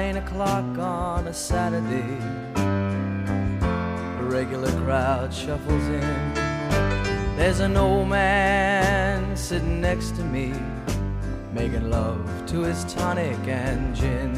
9 o'clock on a Saturday. A regular crowd shuffles in. There's an old man sitting next to me, making love to his tonic and gin.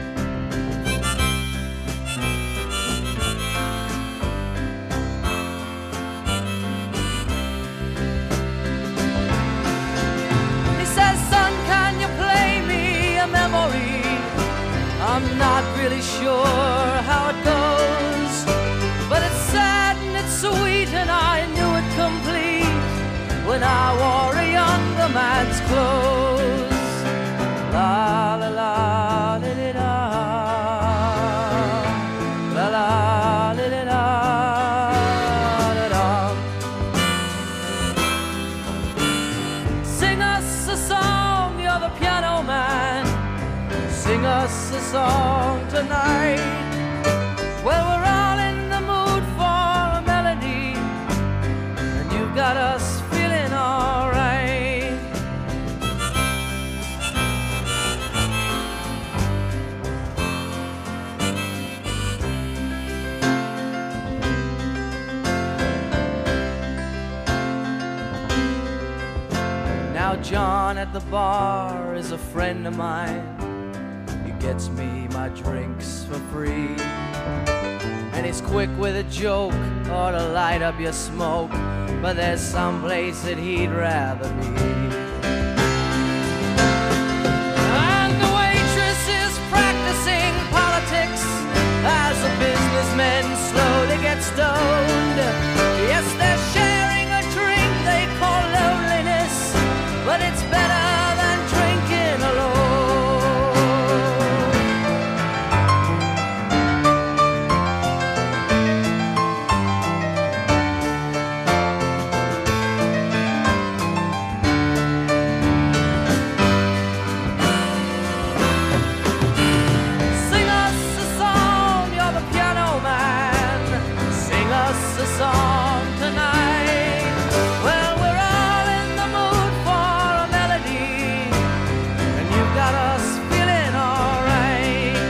He says, son, can you play me a memory? I'm not really sure how it goes, but it's sad and it's sweet, and I knew it complete when I wore a younger man's clothes. La la la la la la la la la la la. Sing us a song, you're the piano man. Sing us a song tonight. Well, we're all in the mood for a melody, and you've got us feeling alright. Now John at the bar is a friend of mine. He gets me my drinks for free, and he's quick with a joke or to light up your smoke, but there's some place that he'd rather be. And the waitress is practicing politics as the businessmen slowly get stoned. Yes, they're sharing a drink they call loneliness, but it's better than drinking alone. A song tonight. Well, we're all in the mood for a melody, and you've got us feeling alright.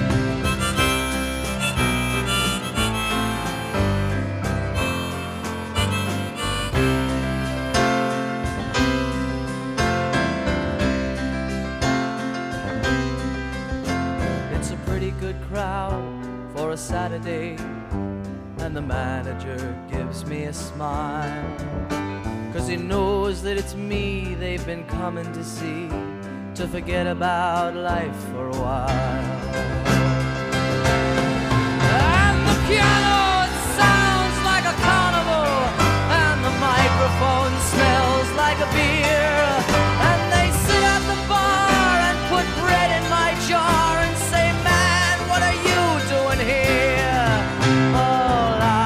It's a pretty good crowd for a Saturday, and the manager gives me a smile, 'cause he knows that it's me they've been coming to see, to forget about life for a while. And the piano, it sounds like a carnival, and the microphone smells like a beer, and they sit at the bar and put bread in my jar and say, man, what are you doing here? Oh,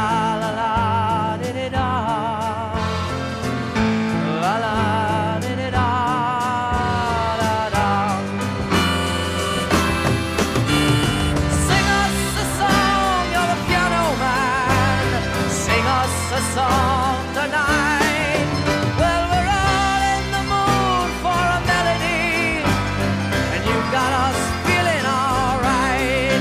a song tonight. Well, we're all in the mood for a melody, and you've got us feeling alright.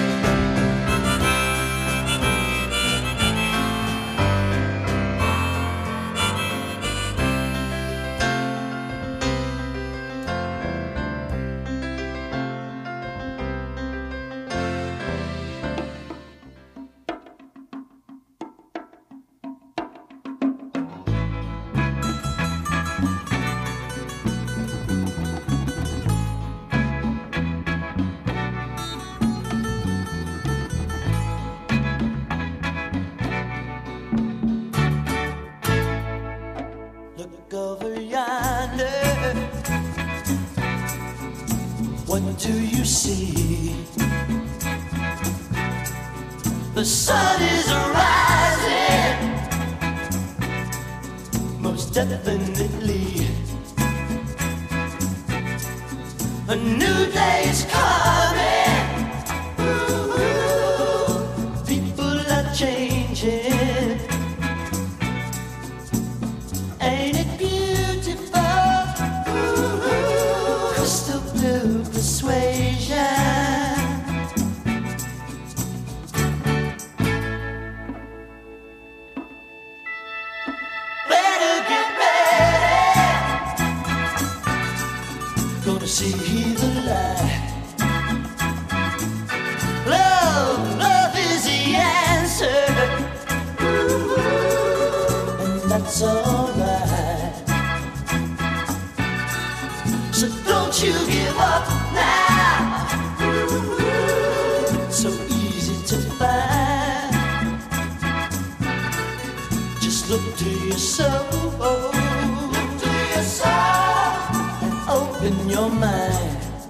Over yonder, what do you see? The sun is rising, most definitely. A new day is coming. Ooh, people are changing. Ain't it beautiful? Ooh, crystal blue persuasion. believe a lie. Love is the answer, and that's alright. So don't you give up now. So easy to find. Just look to yourself. Look to yourself and open your mind.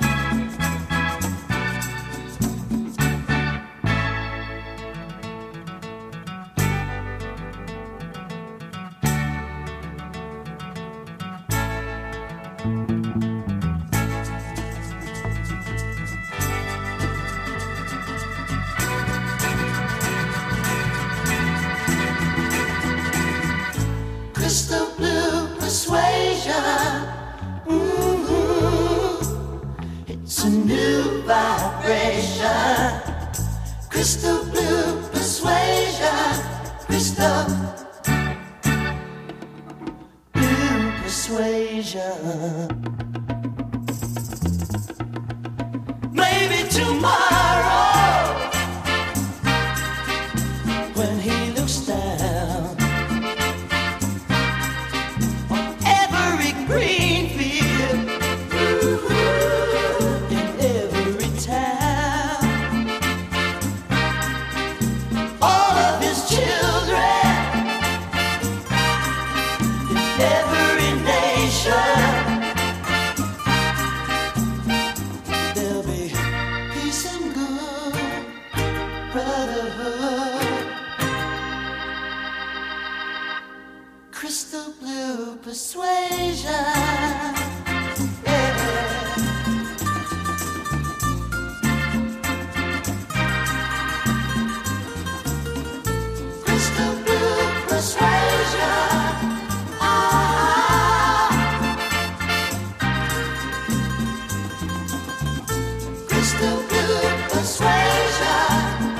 Crystal blue persuasion. It's a new vibration. Crystal blue persuasion. Crystal blue persuasion. Maybe tomorrow, when he looks down on every green field, in every town, all of his children, in every nation, there'll be peace and good brotherhood. Crystal blue persuasion. Yeah. Crystal blue persuasion. Crystal blue persuasion.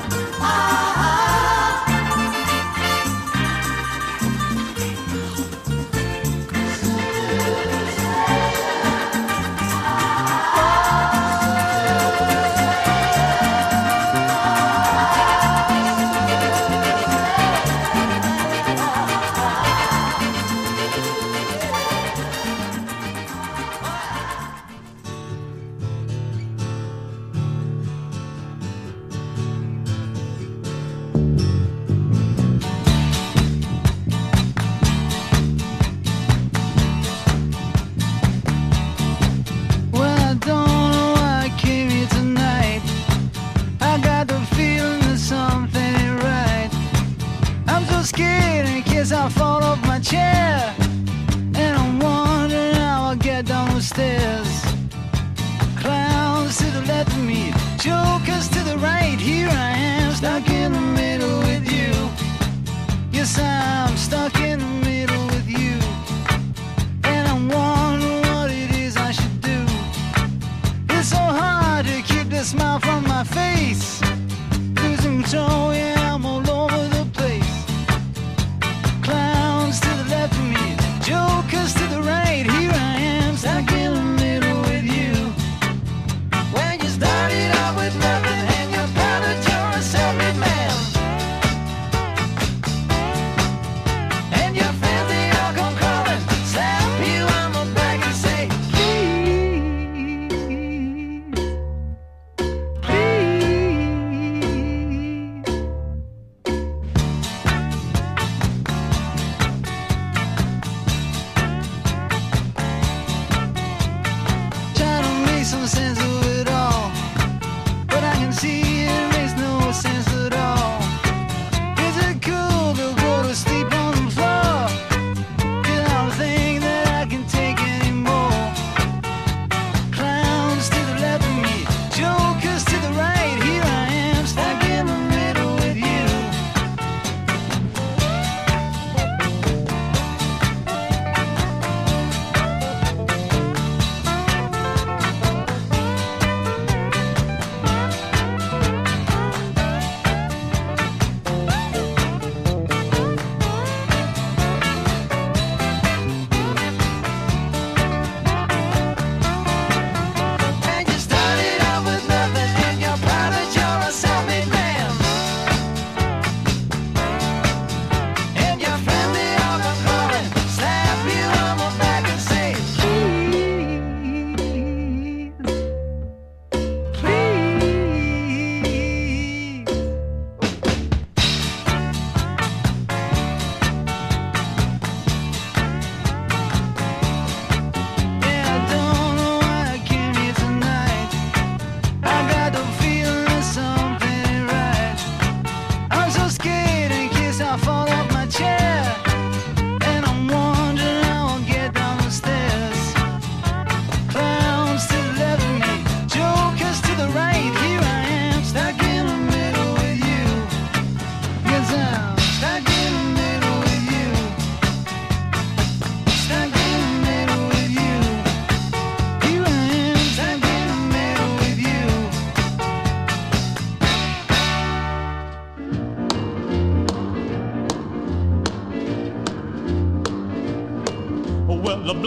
Well, I don't know why I came here tonight. I got the feeling that something ain't right. I'm so scared in case I fall off my chair, and I'm wondering how I'll get down the stairs. Clowns to the left of me, jokers to the right. Here I am, stuck in the middle with you. Yes, I'm stuck in the middle with you, and I'm wondering what it is I should do. It's so hard to keep the smile from my face. Losing control, yeah, I'm all over the place. Clowns to the left of me, jokers to the right. Here I am, stuck in the middle with you. When you started out with nothing and you found that you're a self-made man, and your friends they all come crawling, slap you on the back and say, please, please.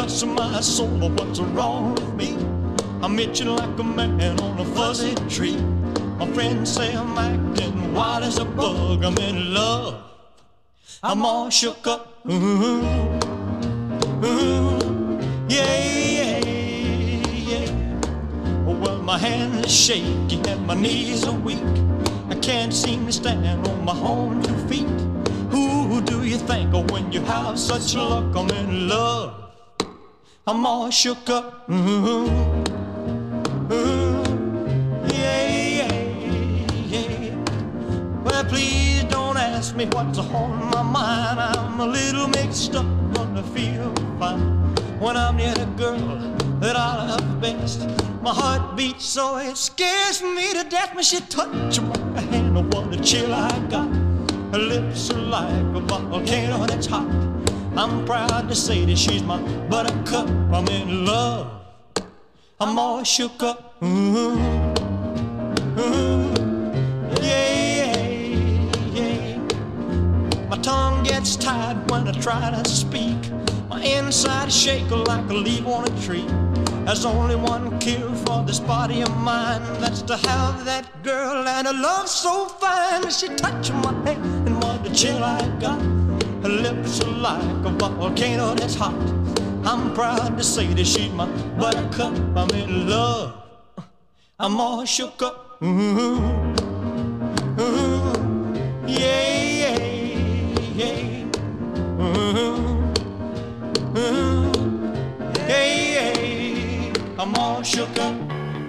Bless my soul, what's wrong with me? I'm itching like a man on a fuzzy tree. My friends say I'm acting wild as a bug. I'm in love, I'm all shook up. Yeah, yeah. Well, my hands are shaky and my knees are weak. I can't seem to stand on my own 2 feet. Who do you think of when you have such luck? I'm in love, I'm all shook up. Yeah. Well, please don't ask me what's on my mind. I'm a little mixed up, but I feel fine when I'm near the girl that I love best. My heart beats so it scares me to death when she touches my hand. Oh, what a chill I got. Her lips are like a volcano that's hot. I'm proud to say that she's my buttercup. I'm in love, I'm all shook up. Yeah. My tongue gets tied when I try to speak. My inside shake like a leaf on a tree. There's only one cure for this body of mine. That's to have that girl and a love so fine. She touched my hand and what a chill I got. Her lips are like a volcano that's hot. I'm proud to say that she's my buttercup. I'm in love, I'm all shook up. Yeah. Hey, I'm all shook up.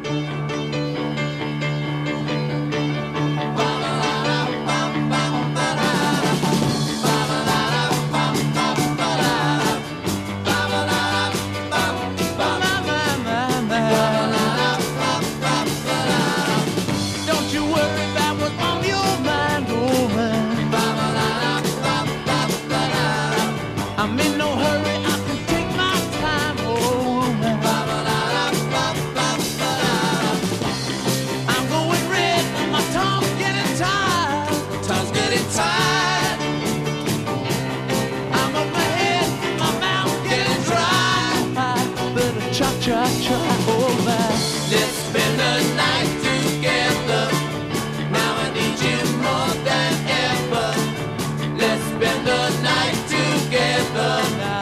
I'm in no hurry, I can take my time, oh man. I'm going red, my tongue's getting tired. Tongue's getting tired. I'm on my head, my mouth's getting dry. Better cha-cha-cha, oh man. Let's spend the night together. Now I need you more than ever. Let's spend the night together now.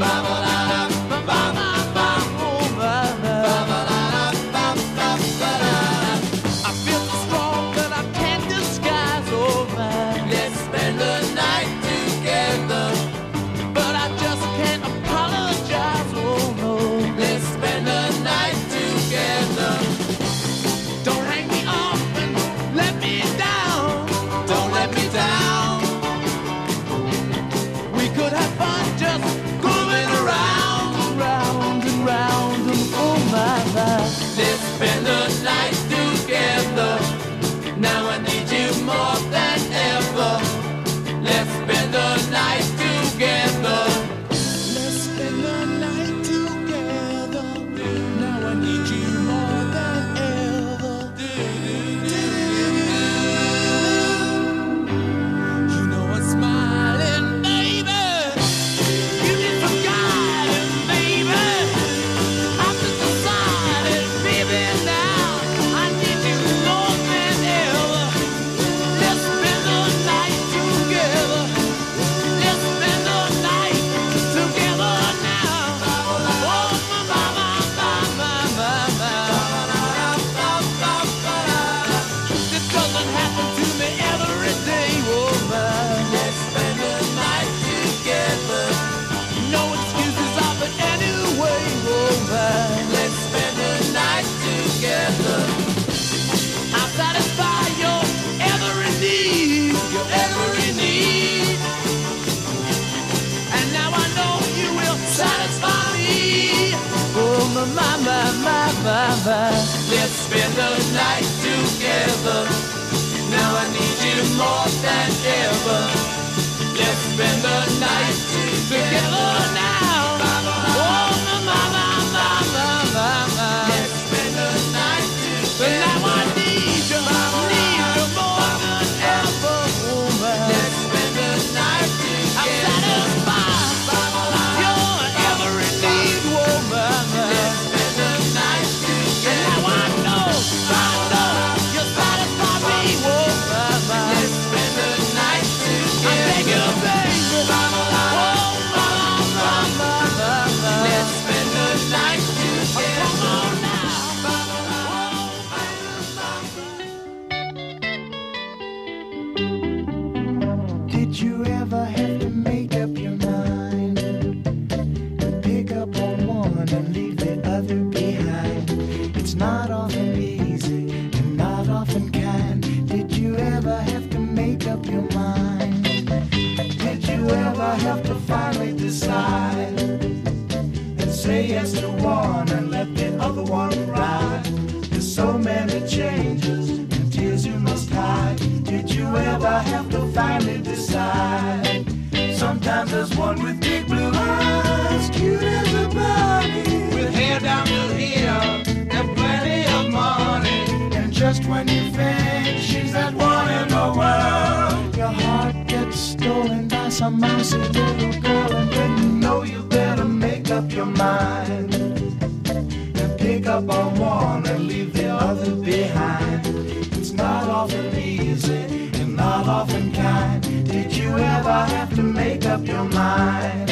I feel so strong that I can't disguise, oh man. Let's spend the night together, but I just can't apologize, oh no. Let's spend the night together. Don't hang me up and let me down. Don't let me down. We could have fun just going around and round and round and oh my God. Let's spend the night together. Now I need you more than ever. Let's spend the night together. Let's spend the night together. Now I need you more than ever. You know I'm smiling, baby. You need some guidance, baby. I've just decided, baby, now I need you more than ever. Let's spend the night together. Let's spend the night together now. Oh, my. This doesn't happen to me every day, oh man. Let's spend the night together. No excuses of it anyway, oh man. Let's spend the night together. I'll satisfy your every need, your every need. And now I know you will satisfy me. Oh my. Let's spend the night together. Now I need you more than ever. Let's spend the night together now. Oh my. Let's spend the night together. Now I need you more than ever. Let's spend the night together. I'm satisfied your every need. not often easy and not often kind. Did you ever have to make up your mind? Did you ever have to finally decide and say yes to one and let the other one ride? There's so many changes and tears you must hide. Did you ever have to finally decide? Sometimes there's one with big blue eyes, cute as a bunny, with hair down to here and plenty of money. And just when you think she's that one in the world, your heart gets stolen by some mousy little girl. And then you know you better make up your mind and pick up on one and leave the other behind. It's not often easy and not often kind. Did you ever have to make up your mind?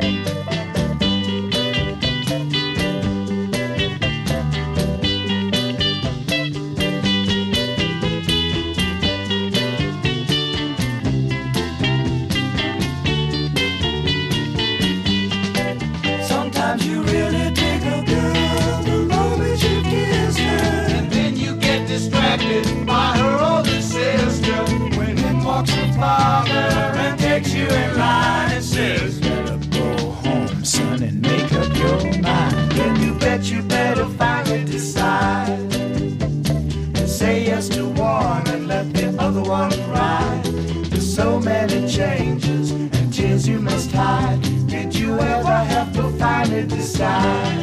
Sometimes you really dig a girl the moment you kiss her, and then you get distracted by her older sister. When in walks her father and takes you in line and says, better go home, son, and make up your mind. Then you bet you better finally decide and say yes to one and let the other one ride. There's so many changes and tears you must hide. Did you ever have to finally decide?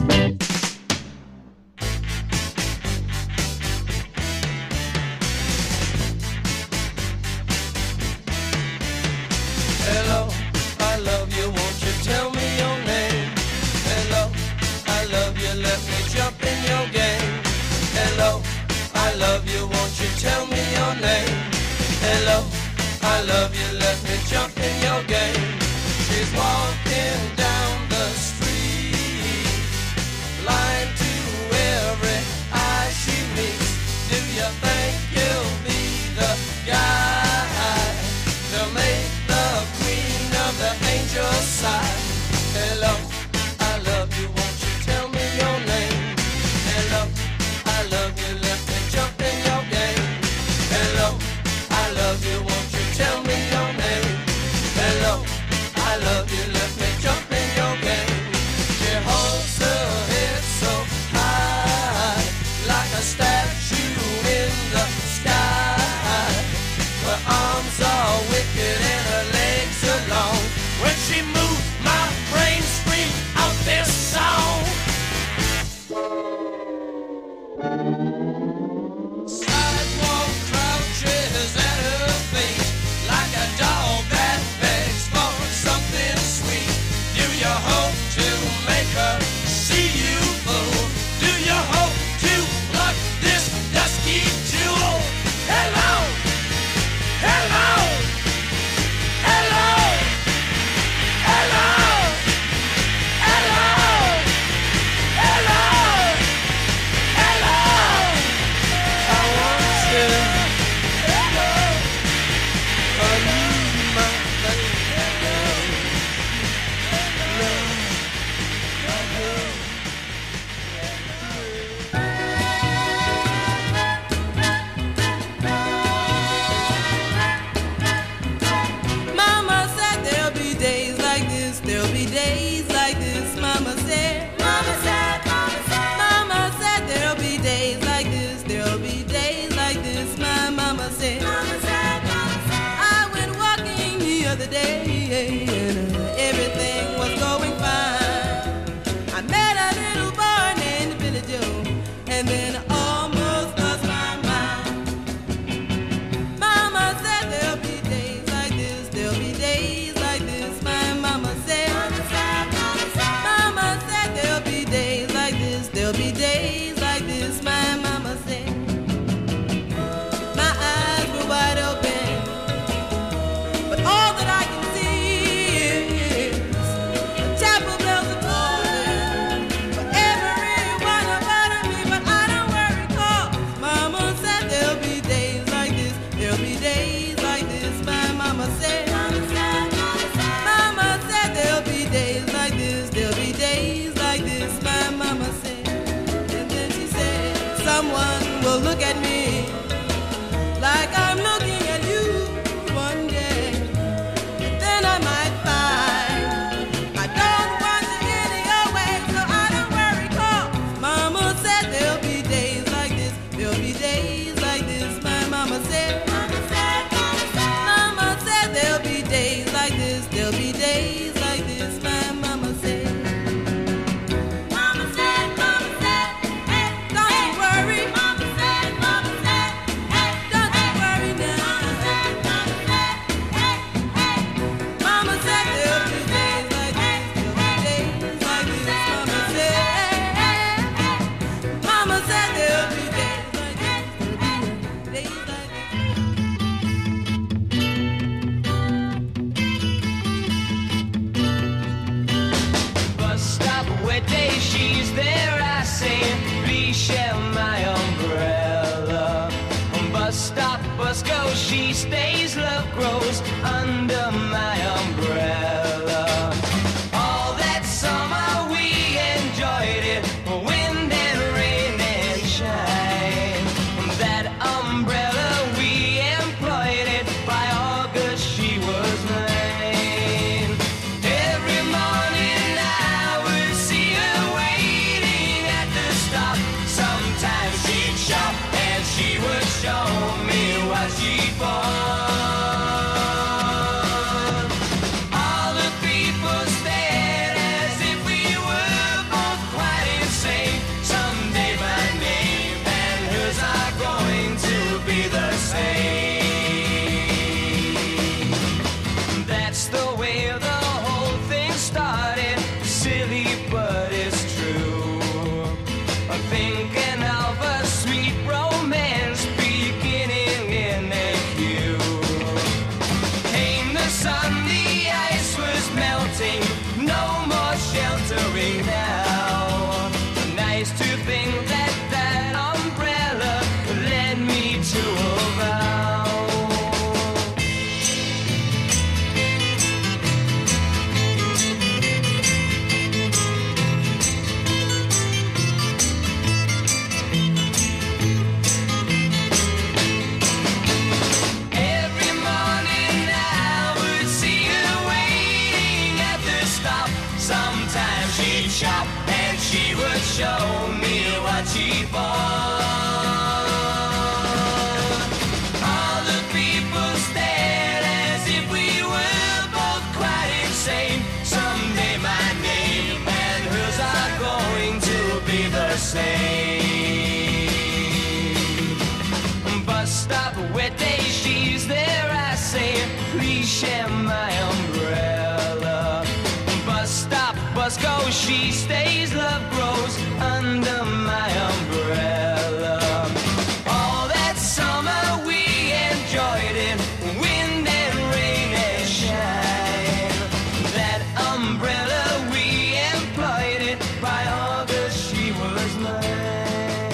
Hello, I love you, won't you tell me your name? Hello, I love you, let me jump in your game. Hello, I love you, won't you tell me your name? Hello, I love you, let me jump in your game. She's walking down the street, blind to every eye she meets. Do you think you'll be the guy to make the queen of the angel side? Hello, I love you, won't you tell me your name? Hello, I love you, let me jump in your game. Hello, I love you, won't you tell me your name? Hello, I love you, let me jump in your game. She holds her head so high, like a statue in the sky. Her arms are wicked and her legs are long. When she moves, my brain screams out this song. Sidewalk crouches at her feet, like a dog that begs for something sweet. Do you hope to make her see you, fool? Do you hope to pluck this dusky jewel? Hello, hello, hello, hello, hello, hello, hello. someone will look at me like I'm looking at you one day. But then I might find I don't want to any your way, so I don't worry, 'cause Mama said there'll be days like this. There'll be days like this. My mama said, Mama said, Mama said there'll be days like this. There'll be days like this. My mama said. Mama said, hey, don't you worry. Mama said, hey, don't you worry now. Mama said, hey, Mama said there'll be days like this. There'll be days like this. Mama said, Mama said there'll be days like this. There'll be days like this. Bus stop, wet day, she's there, I say, please share my umbrella. Bus stop, bus goes, she stays, love grows under my umbrella. All that summer we enjoyed it, wind and rain and shine. That umbrella we employed it, by August she was mine. Every morning I would see her waiting at the stop. Sometimes she'd shop and she would show me what she bought. All the people stared as if we were both quite insane. Someday my name and hers are going to be the same. That's the way the whole thing started. Silly, but it's true. I'm thinking of a sweet romance beginning in a queue. Came the sun, the ice was melting, no more sheltering now. Nice to think that that umbrella led me to a vow. Every morning I would see her waiting at the stop. Sometimes she'd shop and she would show me what she bought. All the people stared as if we were both quite insane. Someday my name and hers are going to be the same. Bus stop, wet day, she's there, I say, please share my umbrella. Bus stop, bus goes, she stays, love grows under my umbrella. All that summer we enjoyed it, wind and rain and shine. That umbrella we employed it, by August she was mine.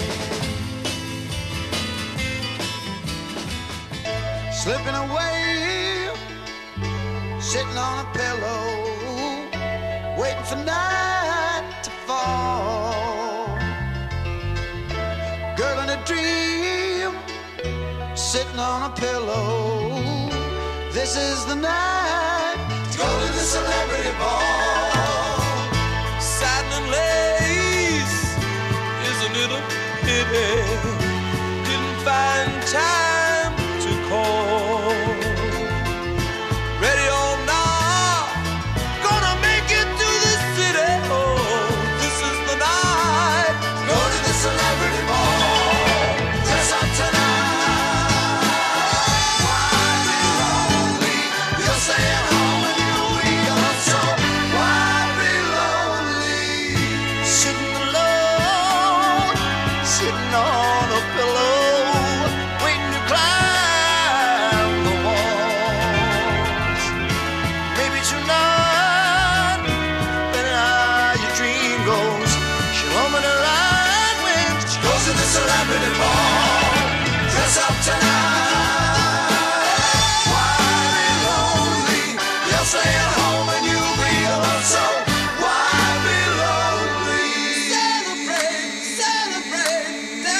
Slipping away, sitting on a pillow, waiting for night to fall. Girl in a dream, sitting on a pillow. This is the night to go to the celebrity ball. Satin and lace, isn't it a pity? Didn't find time to call. Ready or not, gonna make it to the city. Oh, this is the night. Go to the celebrity ball. Dress up tonight. Why be lonely? You'll stay at home and you'll be gone. So why be lonely? Sitting alone, sitting on a pillow, waiting to climb the walls. Maybe tonight, better how your dream goes. She'll open her eyes when she Goes to the celebrity ball. Dress up tonight. Why be lonely? You'll stay at home and you'll be alone. So why be lonely? Celebrate, celebrate,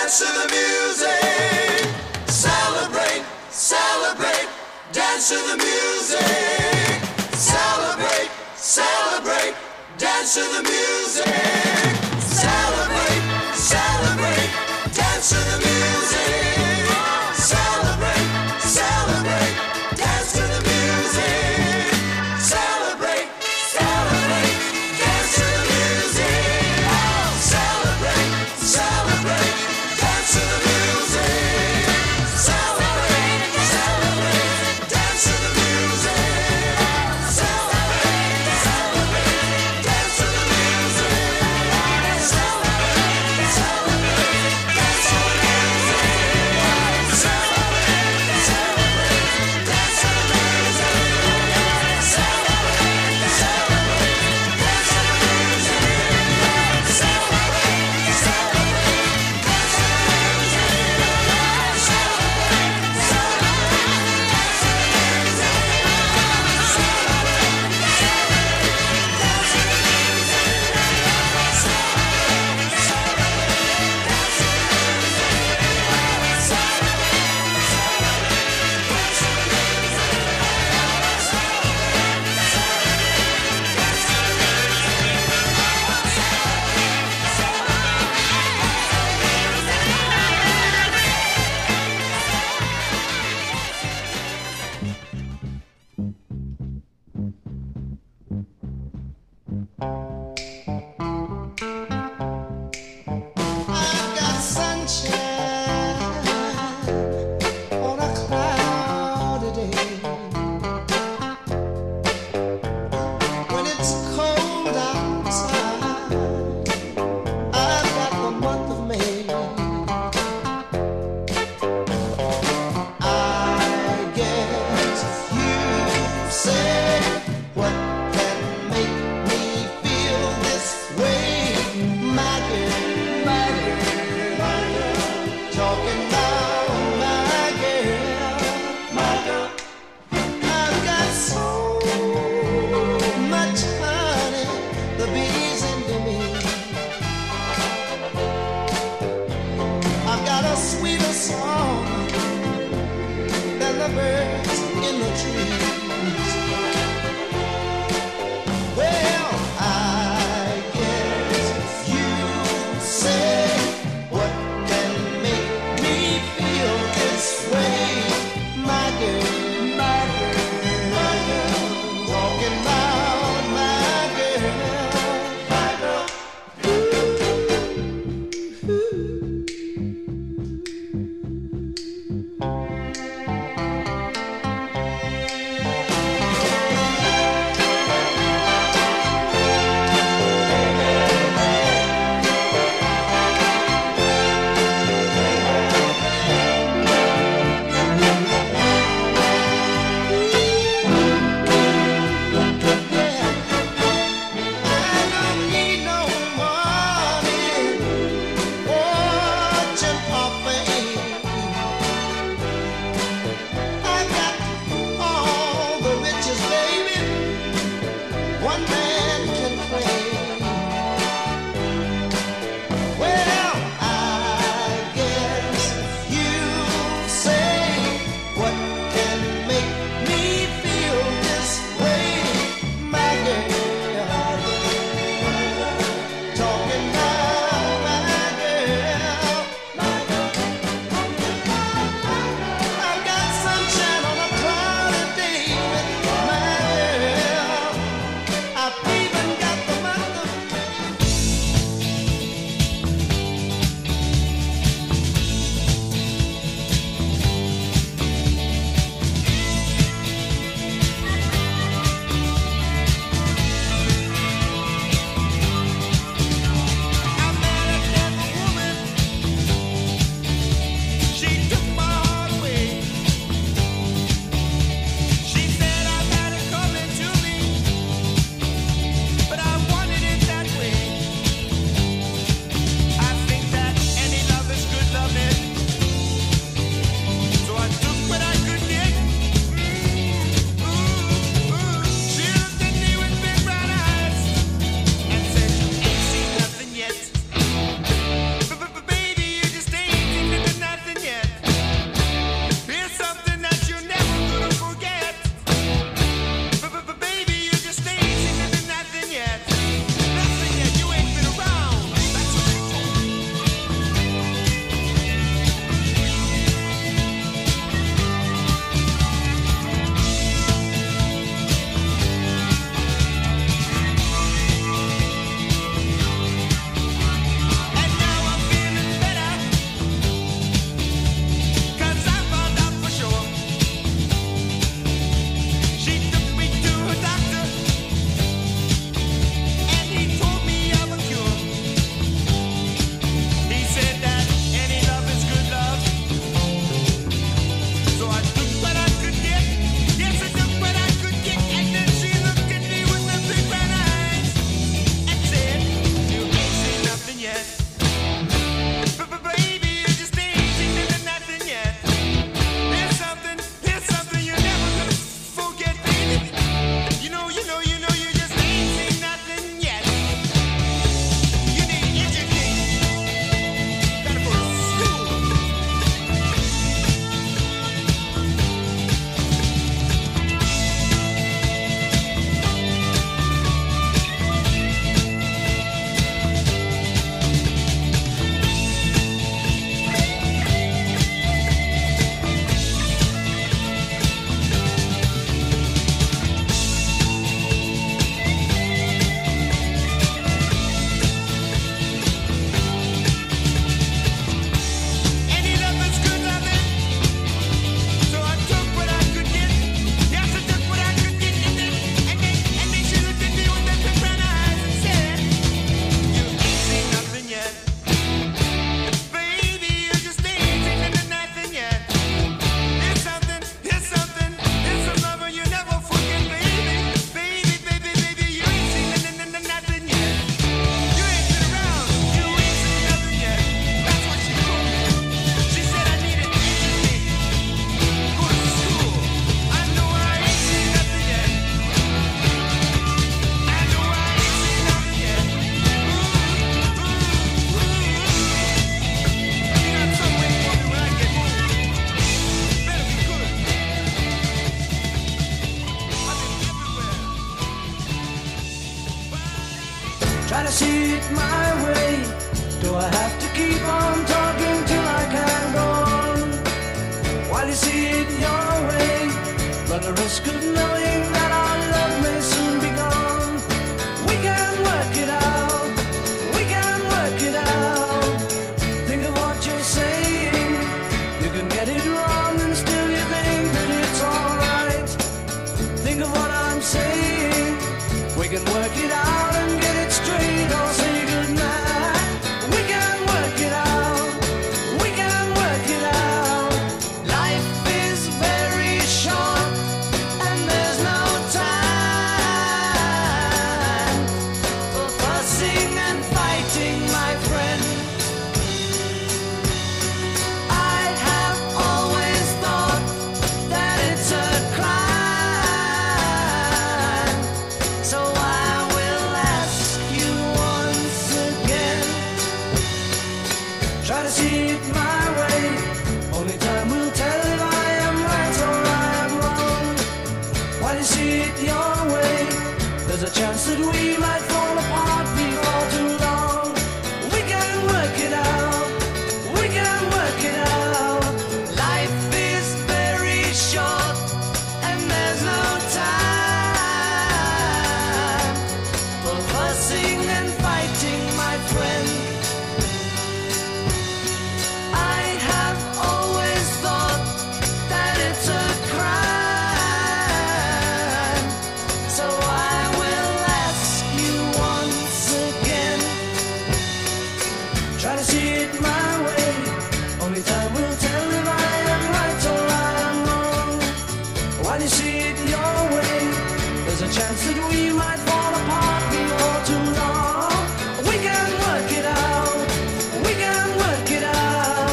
dance to the music. Celebrate, celebrate, dance to the music. Celebrate, celebrate, dance to the music. Celebrate, celebrate, dance to the music. Celebrate, celebrate, dance to the music. Celebrate, celebrate, dance to the music. Celebrate, celebrate, dance to the music. Celebrate, celebrate, dance to the music. Celebrate, celebrate, dance to the music. Celebrate, celebrate, dance to the music. Celebrate, celebrate, dance to the music. Celebrate, celebrate, dance to the music. Celebrate, celebrate, dance to the I've got sunshine on a cloudy day. When it's cold outside, I've got the month of May. I guess you say what can make me feel this way, my girl, my girl, my girl. Talking about my girl, my girl. I've got so much honey, the bees into me. I've got a sweeter song than the birds in the trees. Well, I guess you say what can make me feel this way, my girl, my girl, my girl. Talking about my girl. Try to see it my way. Do I have to keep on talking till I can go on? While you see it your way, run the risk of knowing that our love may soon be gone. We can work it out. We can work it out. Think of what you're saying. You can get it wrong and still you think that it's alright. Think of what I'm saying. We can work it out and get it straight or say goodnight. We can work it out. We can work it out. Life is very short and there's no time for fussing and fighting, my friend. I have always thought that it's a crime, so I will ask you once again. Try to see it my way. Only time will tell if I am right or I am wrong. While you see it your way, there's a chance that we might fall apart before too long. We can work it out. We can work it out. Life is very short and there's no time for fussing and fighting, my friend. I have always thought that it's a crime, so I will ask you once again. Try to see it my way. Only time will tell if I am right or I am wrong. While you see it your way, there's a chance that we might fall apart before too long. We can work it out. We can work it out.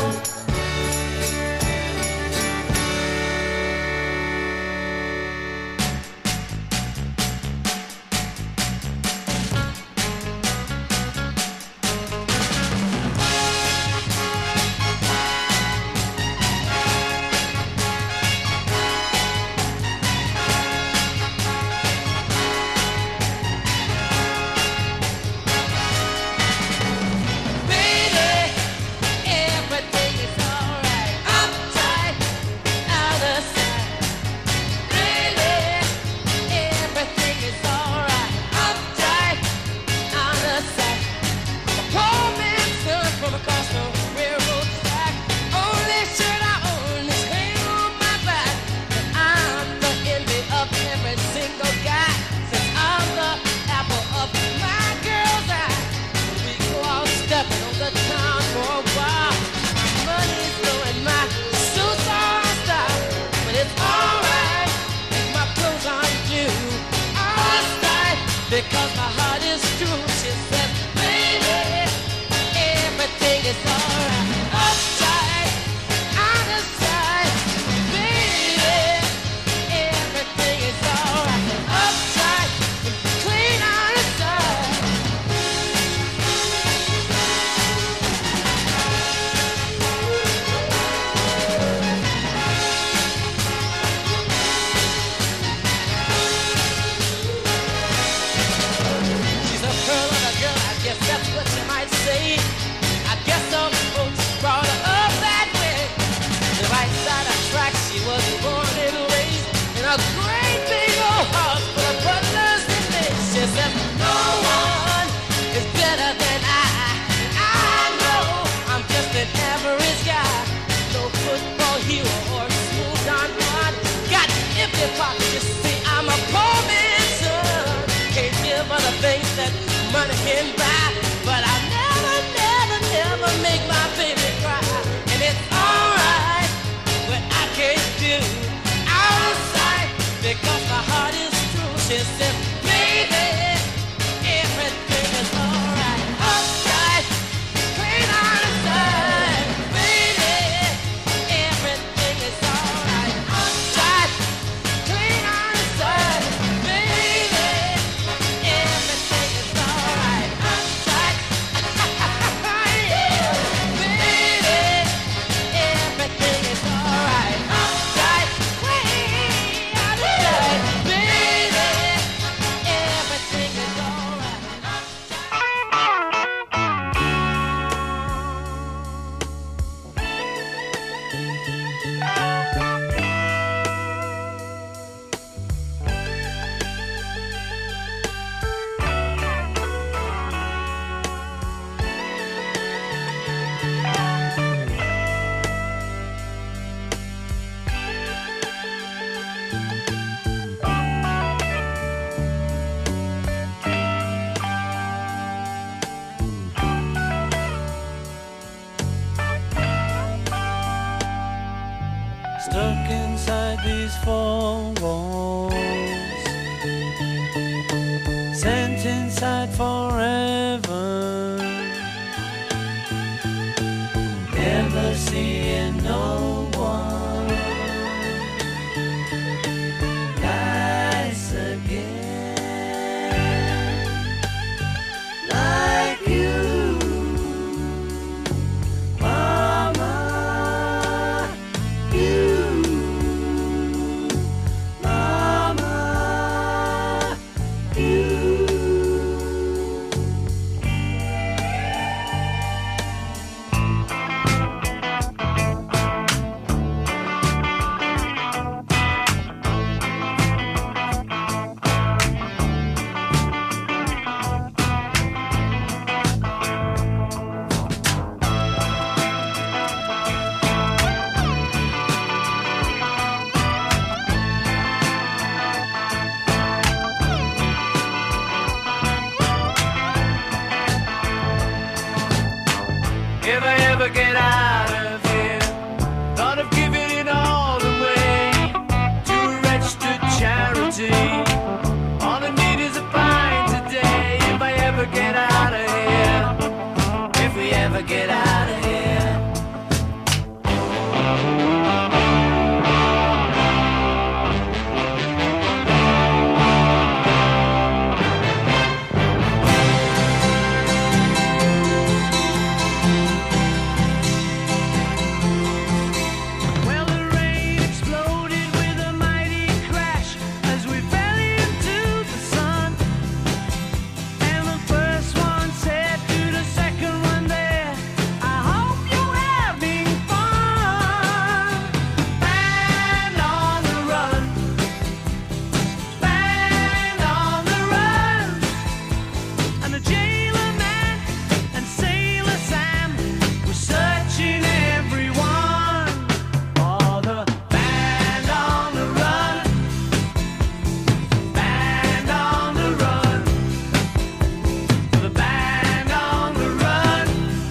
Because my heart is true, she said, baby, everything is alright. Upside, out of sight, baby, everything is alright. Upside, clean out of sight. She's a pearl of a girl, I guess that's what you might say. I guess some folks brought her up that way. The right side of track, she was born and raised in a great big old house full of butlers and maids. She says, no one is better than I know I'm just an average guy. No football hero or smooth Don Juan. Got empty pockets, you see, I'm a poor man's son. Can't give her the things that money can buy, but I never make my baby cry. And it's alright what I can't do out of sight, because my heart is true. She says, baby, everything is alright. Upside, clean out of sight, baby, everything is alright. Upside, clean out of sight, baby, everything is alright. Upside. heaven, never seeing no one nice again like you, Mama. You, Mama. You. If I ever get out of here, thought of giving it all away to a registered charity. All I need is a pint today. If I ever get out of here, if we ever get out of here. Well, the rain exploded with a mighty crash as we fell into the sun. And the first one said to the second one there, I hope you're having fun. Band on the run, band on the run. And the jailer man and Sailor Sam were searching everyone for the band on the run, band on the run, the band on the run,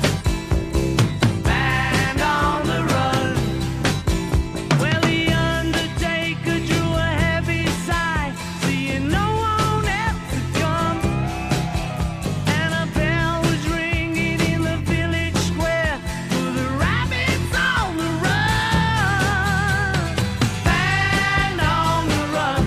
band on the run. Well, the undertaker drew a heavy sigh, seeing no one else had come. And a bell was ringing in the village square for the rabbits on the run. Band on the run,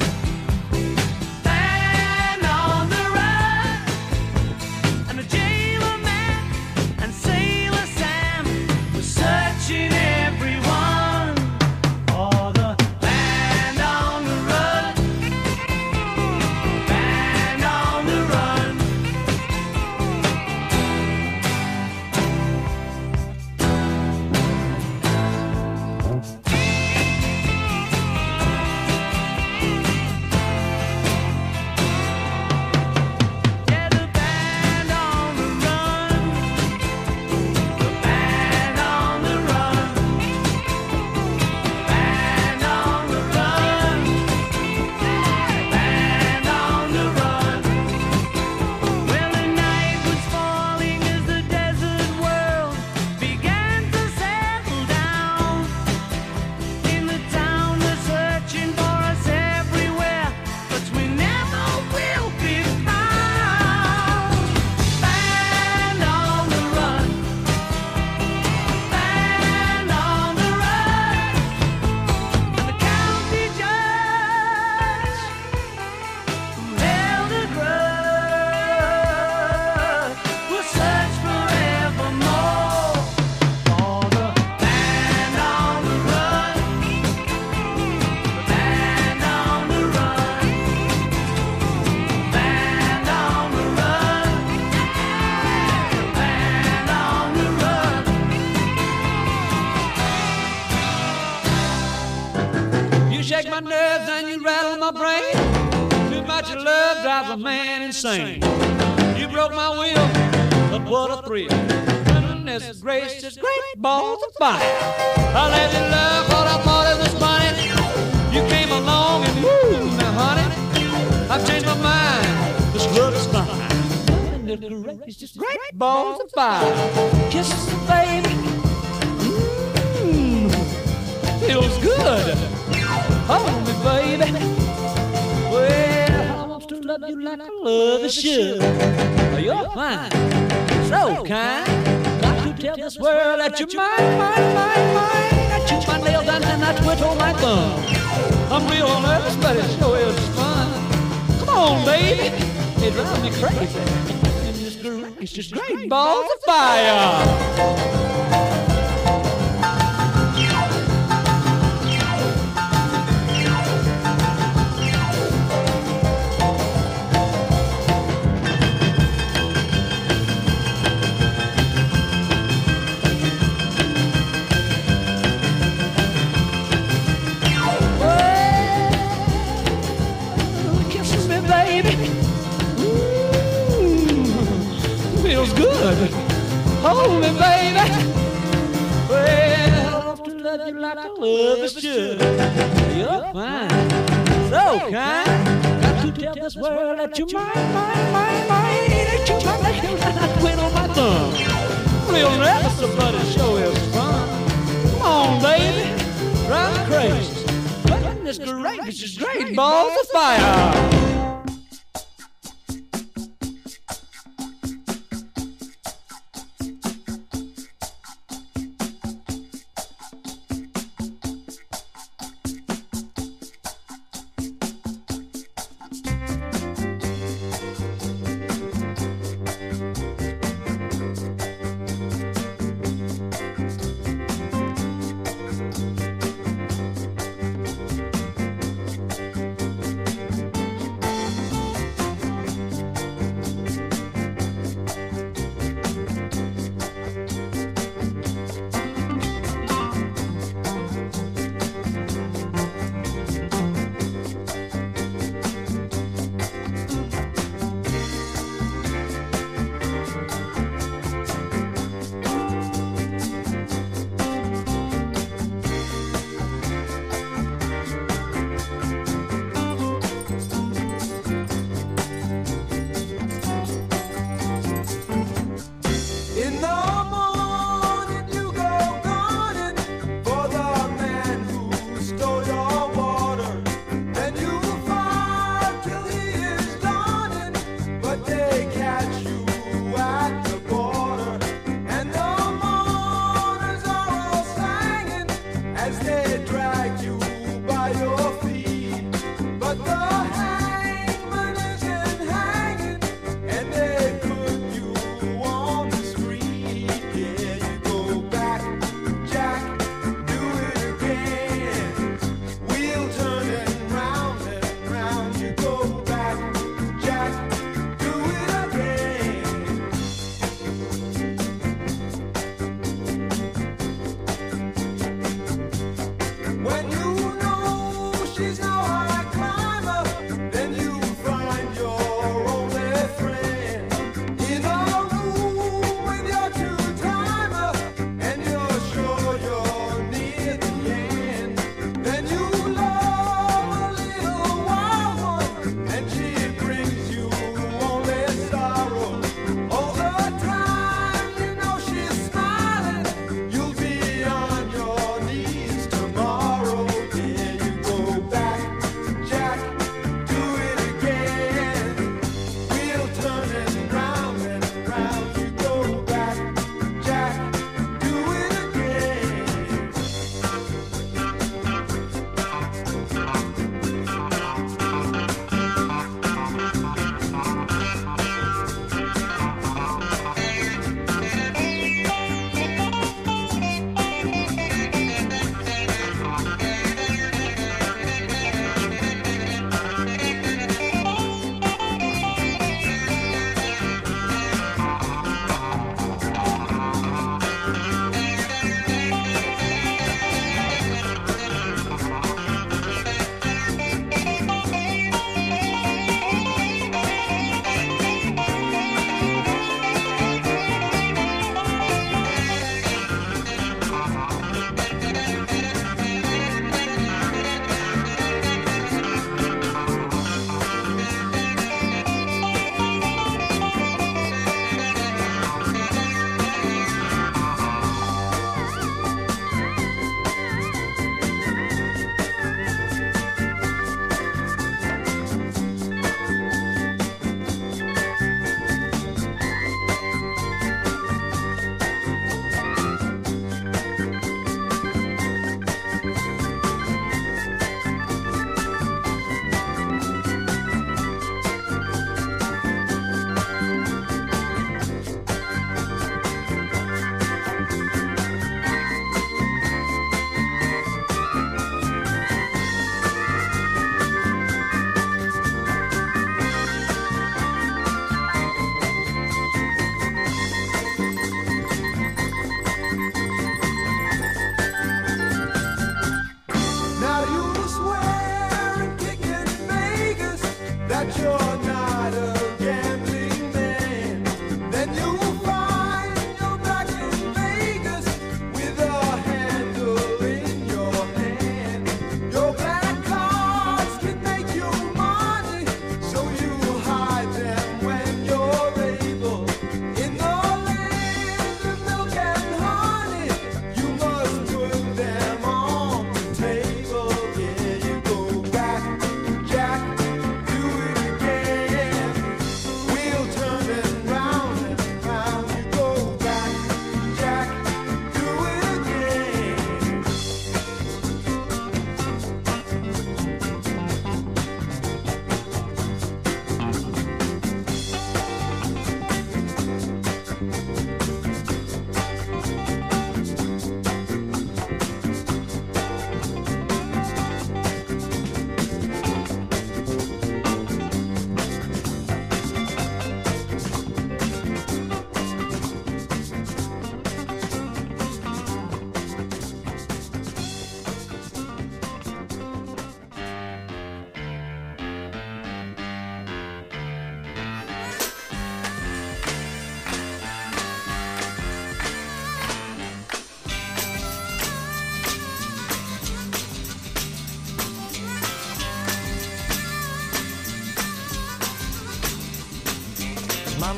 band on the run. And the jailer man and Sailor Sam were searching everyone for the band on the run, band on the run. Yeah, the band on the run, the band on the run, band on the run, band on the run. Well, the night was falling as the desert world began to settle down. In the town, they're searching for us everywhere, but we never will be found. Band on the run, band on the run. And the county judge who held a grudge will search forevermore for the band on the run, the band on the run, band on the run, band on the run. You shake my nerves and you rattle my brain. Too much of love drives a man insane. You broke my will, but what a thrill. Goodness gracious, great balls of fire. I let you love what I thought it was funny. You came along and woo, now honey, I've changed my mind. This love is fine. Goodness gracious, great balls of fire. Kisses, baby. Feels good. Hold me, baby. Well, I want to love you like I love you should. You're fine, so kind. Got to tell this world that you're mine, mine, mine, mine. I chew my nails and I twiddle my thumb. I'm real nervous, but it sure is fun. Come on, baby, it drives me crazy. And this groove is just great balls of fire. Good. Hold me, baby. Well, I to love you like I love is should. You're fine, so kind. Got to tell this world that you're mine, mine, mine, mine. That you're my nails and I quit on my thumb. Real nervous, but it sure is fun. Come on, baby, drive me crazy. Goodness gracious, it's great balls of fire.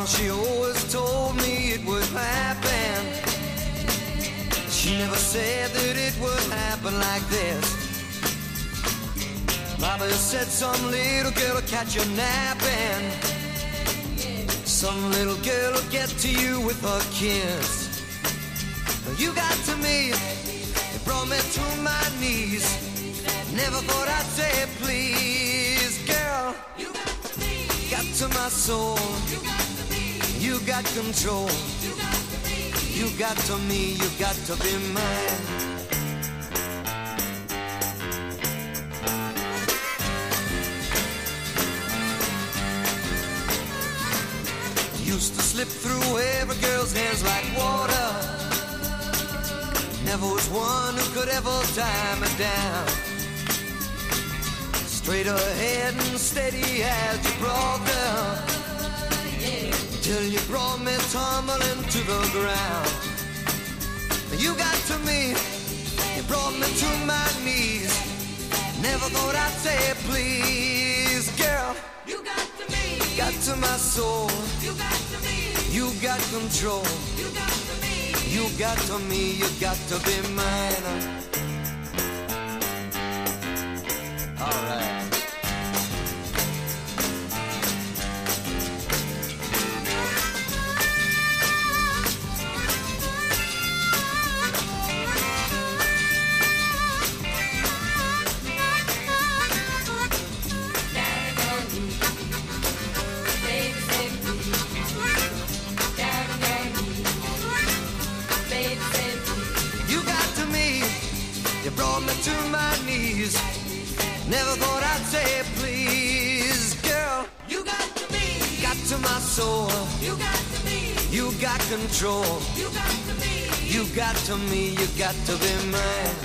she always told me it would happen. She never said that it would happen like this. Mama said some little girl will catch you napping. Some little girl will get to you with her kiss. You got to me, it brought me to my knees. Never thought I'd say please, girl. You got to me, got to my soul. You got to me, you got control. You got to me, you got to me, you got to be mine. Used to slip through every girl's hands like water. Never was one who could ever tie me down. Straight ahead and steady as you brought them, till you brought me tumbling to the ground. You got to me, you brought me to my knees. Never thought I'd say please, girl. You got to me, got to my soul. You got to me, you got control. You got to me, you got to me, you got to be mine. All right. Brought me to my knees. Never thought I'd say please, girl. You got to me, got to my soul. You got to me, you got control. You got to me, you got to me, you got to be mine.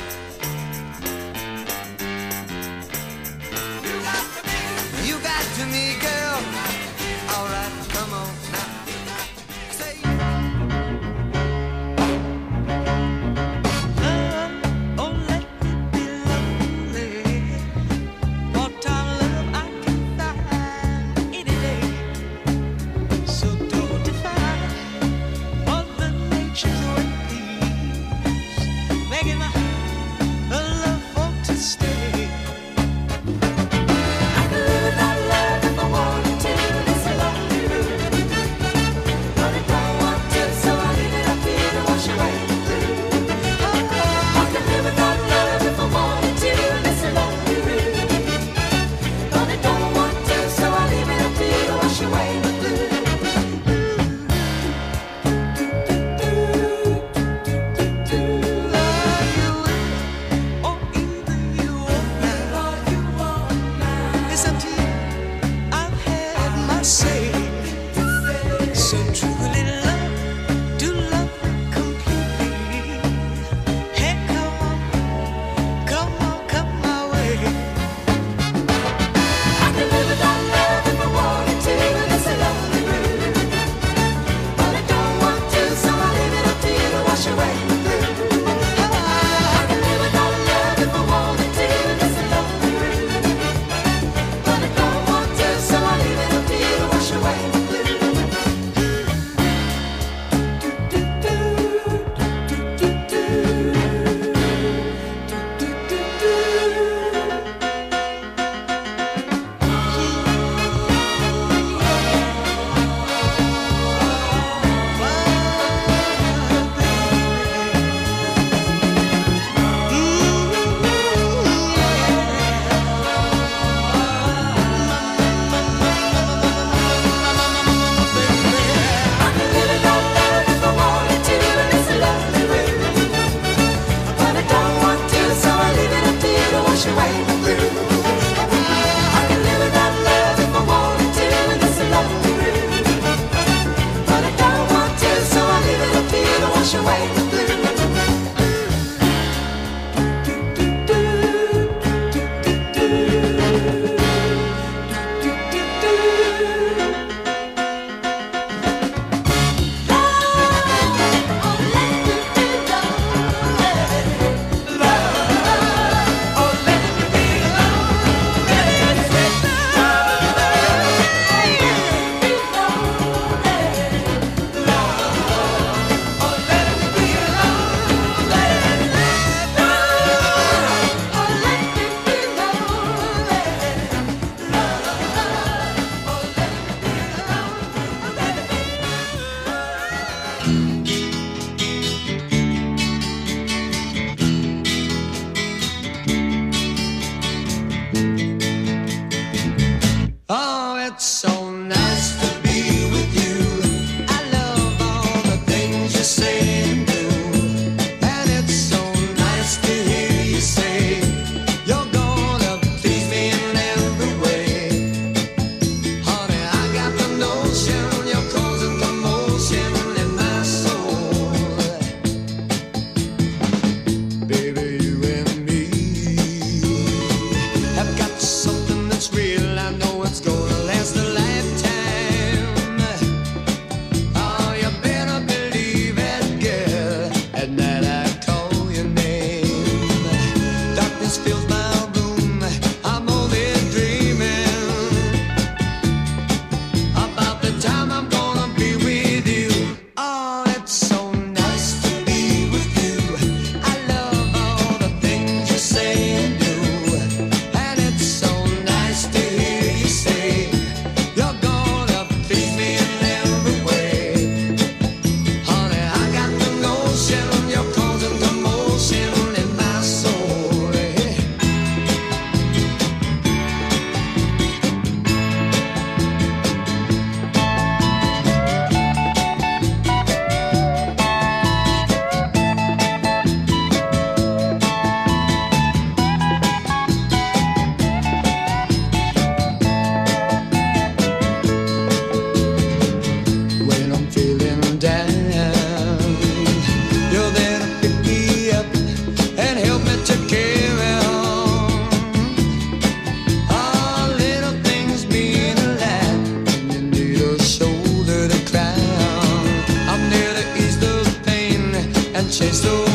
You got to me, you got to me, girl. All right, come on now. Say I could live without love if I wanted to. chased away.